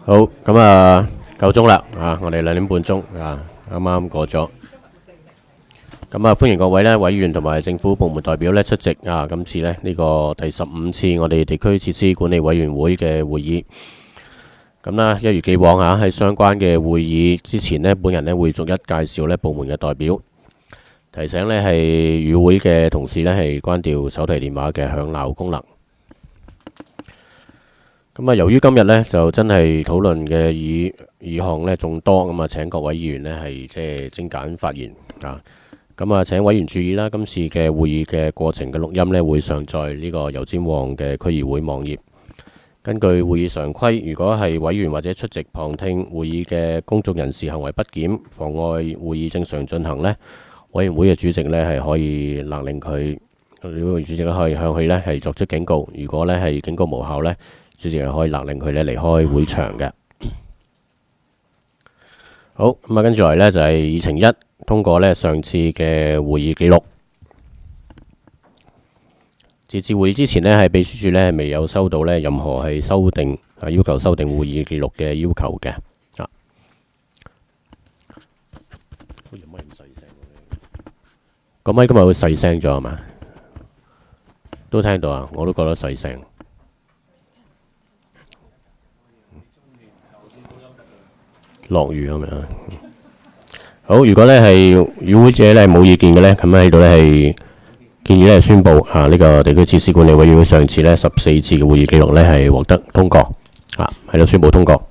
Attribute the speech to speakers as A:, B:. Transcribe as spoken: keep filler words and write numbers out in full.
A: 好，咁啊，夠鐘啦啊！我哋兩點半鐘啊，啱啱過咗。咁啊，歡迎各位咧委員同埋政府部門代表咧出席啊！今次咧呢個第十五次我哋地區設施管理委員會嘅會議。咁啦，一如既往啊，喺相關嘅會議之前咧，本人咧會逐一介紹咧部門嘅代表，提醒咧係與會嘅同事咧係關掉手提電話嘅響鬧功能。咁啊，由於今日咧就真係討論嘅議議項咧眾多，咁啊請各位議員咧係即係精簡發言啊。咁啊，請委員注意啦，今次嘅會議嘅過程嘅錄音咧會上載呢個油尖旺嘅區議會網頁。根據會議常規，如果係委員或者出席旁聽會議嘅公眾人士行為不檢，妨礙會議正常進行呢，委員會嘅主席呢係可以勒令佢，委員主席咧可以向佢呢係作出警告。如果呢係警告無效呢，主席係可以勒令佢呢離開會場嘅。好，咁啊，跟住嚟呢就係議程一，通過呢上次嘅會議記錄。截至會議之前呢，係秘書處呢未有收到呢任何係修訂啊要求修訂會議記錄嘅要求嘅啊。個咪今日會細聲咗係嘛？都聽到啊，我都覺得細聲。落雨咁樣。好，如果呢係與會者呢冇意見嘅呢，咁喺度呢係。建議咧宣布啊，呢、這個地區設施管理委員會上次咧十四次嘅會議記錄咧係獲得通過，啊喺度宣布通過。